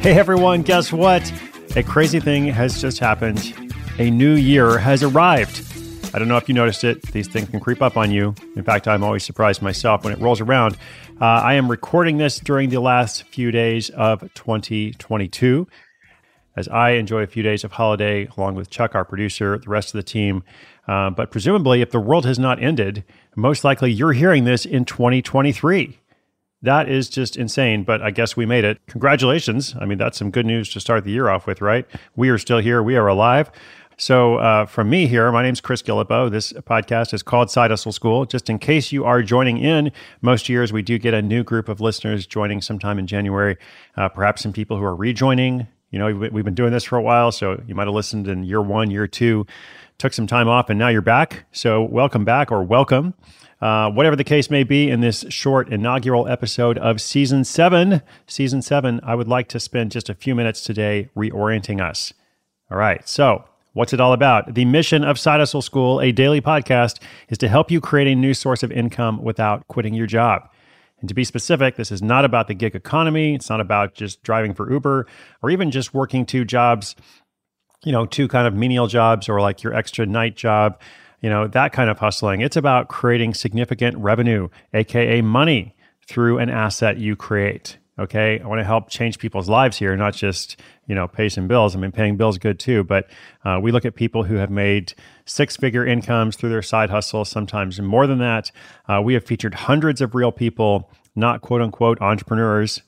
Hey everyone, guess what? A crazy thing has just happened. A new year has arrived. I don't know if you noticed it. These things can creep up on you. In fact, I'm always surprised myself when it rolls around. I am recording this during the last few days of 2022, as I enjoy a few days of holiday along with Chuck, our producer, the rest of the team. But presumably, if the world has not ended, most likely you're hearing this in 2023. That is just insane, but I guess we made it. Congratulations. I mean, that's some good news to start the year off with, right? We are still here. We are alive. So from me here, my name's Chris Guillebeau. This podcast is called Side Hustle School. Just in case you are joining in, most years we do get a new group of listeners joining sometime in January, perhaps some people who are rejoining. You know, we've been doing this for a while, so you might have listened in year one, year two, took some time off, and now you're back. So welcome back or welcome. Whatever the case may be, in this short inaugural episode of Season 7, I would like to spend just a few minutes today reorienting us. All right, so what's it all about? The mission of Side Hustle School, a daily podcast, is to help you create a new source of income without quitting your job. And to be specific, this is not about the gig economy. It's not about just driving for Uber or even just working two jobs, two kind of menial jobs or like your extra night job. That kind of hustling. It's about creating significant revenue, aka money, through an asset you create. Okay, I want to help change people's lives here, not just, pay some bills. I mean, paying bills is good too, but we look at people who have made six-figure incomes through their side hustle, sometimes more than that. We have featured hundreds of real people, not quote unquote entrepreneurs,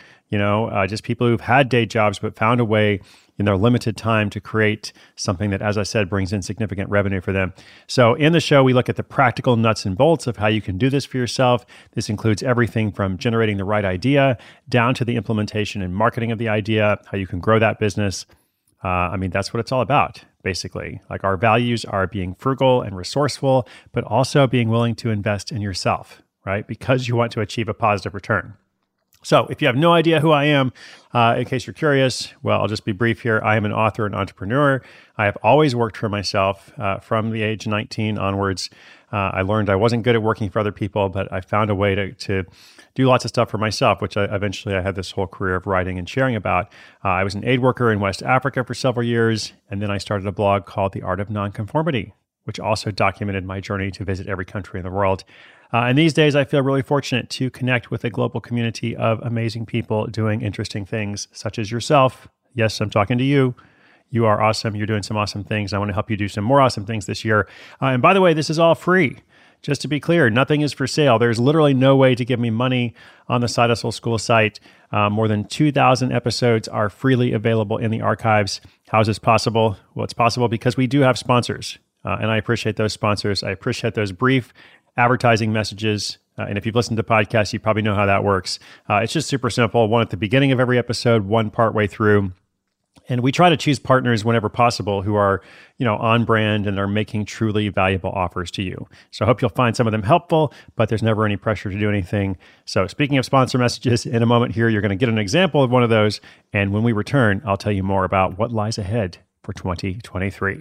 just people who've had day jobs but found a way in their limited time to create something that, as I said, brings in significant revenue for them. So in the show, we look at the practical nuts and bolts of how you can do this for yourself. This includes everything from generating the right idea down to the implementation and marketing of the idea, how you can grow that business. That's what it's all about, basically. Like, our values are being frugal and resourceful, but also being willing to invest in yourself, right? Because you want to achieve a positive return. So if you have no idea who I am, in case you're curious, well, I'll just be brief here. I am an author and entrepreneur. I have always worked for myself from the age 19 onwards. I learned I wasn't good at working for other people, but I found a way to do lots of stuff for myself, which eventually I had this whole career of writing and sharing about. I was an aid worker in West Africa for several years, and then I started a blog called The Art of Nonconformity, which also documented my journey to visit every country in the world. And these days, I feel really fortunate to connect with a global community of amazing people doing interesting things, such as yourself. Yes, I'm talking to you. You are awesome. You're doing some awesome things. I want to help you do some more awesome things this year. And by the way, this is all free. Just to be clear, nothing is for sale. There's literally no way to give me money on the Side Hustle School site. More than 2,000 episodes are freely available in the archives. How is this possible? Well, it's possible because we do have sponsors. And I appreciate those sponsors. I appreciate those brief advertising messages. And if you've listened to podcasts, you probably know how that works. It's just super simple. One at the beginning of every episode, one partway through. And we try to choose partners whenever possible who are, on brand and are making truly valuable offers to you. So I hope you'll find some of them helpful, but there's never any pressure to do anything. So speaking of sponsor messages, in a moment here, you're going to get an example of one of those. And when we return, I'll tell you more about what lies ahead for 2023.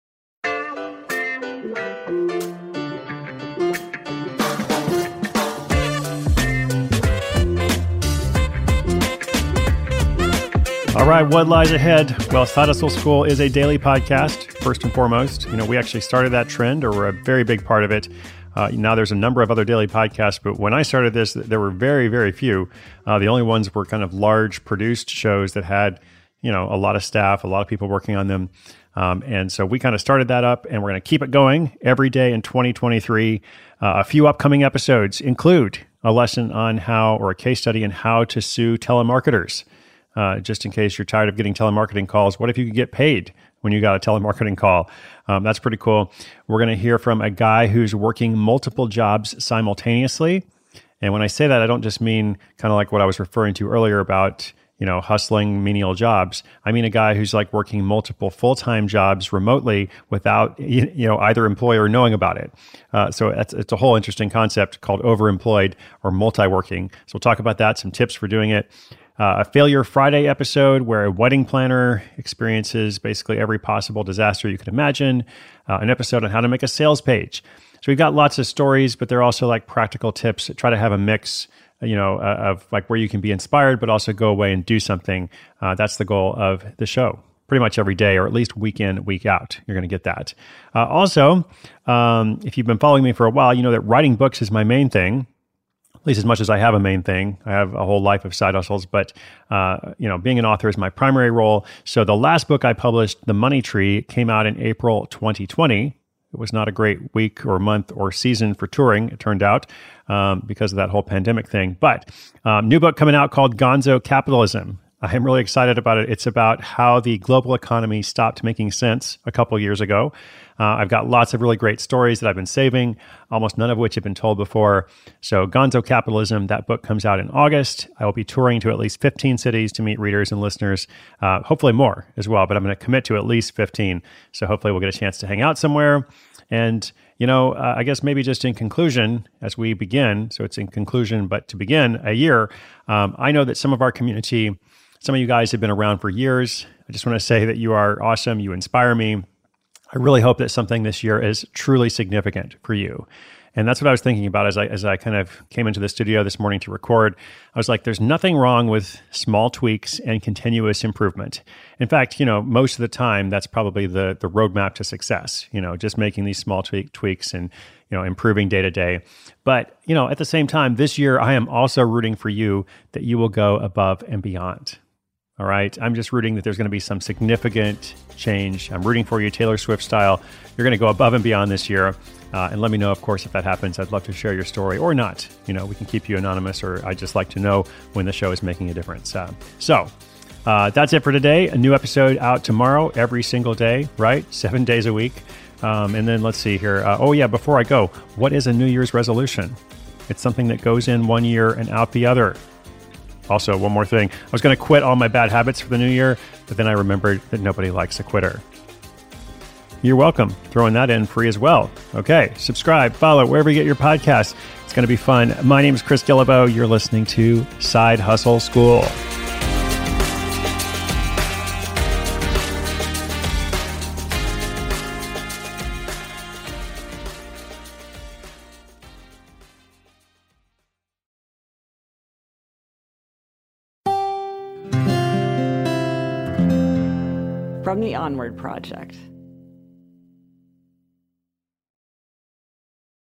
All right, what lies ahead? Well, Side Hustle School is a daily podcast, first and foremost. We actually started that trend, or we're a very big part of it. Now there's a number of other daily podcasts, but when I started this, there were very, very few. The only ones were kind of large produced shows that had, a lot of staff, a lot of people working on them. And so we kind of started that up, and we're going to keep it going every day in 2023. A few upcoming episodes include a lesson on how, or a case study in how to sue telemarketers. Just in case you're tired of getting telemarketing calls, what if you could get paid when you got a telemarketing call? That's pretty cool. We're going to hear from a guy who's working multiple jobs simultaneously. And when I say that, I don't just mean kind of like what I was referring to earlier about, hustling menial jobs. I mean a guy who's like working multiple full-time jobs remotely without, either employer knowing about it. So it's a whole interesting concept called overemployed or multi-working. So we'll talk about that, some tips for doing it. A Failure Friday episode where a wedding planner experiences basically every possible disaster you could imagine. An episode on how to make a sales page. So we've got lots of stories, but they're also like practical tips. Try to have a mix of like where you can be inspired, but also go away and do something. That's the goal of the show. Pretty much every day, or at least week in, week out, you're going to get that. Also, if you've been following me for a while, you know that writing books is my main thing. At least as much as I have a main thing. I have a whole life of side hustles, but being an author is my primary role. So the last book I published, The Money Tree, came out in April 2020. It was not a great week or month or season for touring, it turned out, because of that whole pandemic thing. But new book coming out called Gonzo Capitalism. I'm really excited about it. It's about how the global economy stopped making sense a couple years ago. I've got lots of really great stories that I've been saving, almost none of which have been told before. So Gonzo Capitalism, that book comes out in August. I will be touring to at least 15 cities to meet readers and listeners, hopefully more as well, but I'm going to commit to at least 15. So hopefully we'll get a chance to hang out somewhere. And, I guess maybe just in conclusion, as we begin, so it's in conclusion, but to begin a year, I know that some of our community, some of you guys have been around for years. I just want to say that you are awesome. You inspire me. I really hope that something this year is truly significant for you. And that's what I was thinking about as I kind of came into the studio this morning to record. I was like, there's nothing wrong with small tweaks and continuous improvement. In fact, most of the time, that's probably the roadmap to success, just making these small tweaks and, improving day to day. But, at the same time, this year, I am also rooting for you that you will go above and beyond. All right. I'm just rooting that there's going to be some significant change. I'm rooting for you, Taylor Swift style. You're going to go above and beyond this year. And let me know, of course, if that happens. I'd love to share your story or not. We can keep you anonymous, or I'd just like to know when the show is making a difference. So that's it for today. A new episode out tomorrow, every single day, right? 7 days a week. And then let's see here. Before I go, what is a New Year's resolution? It's something that goes in one year and out the other. Also, one more thing. I was going to quit all my bad habits for the new year, but then I remembered that nobody likes a quitter. You're welcome. Throwing that in free as well. Okay, subscribe, follow, wherever you get your podcasts. It's going to be fun. My name is Chris Guillebeau. You're listening to Side Hustle School. From the Onward Project.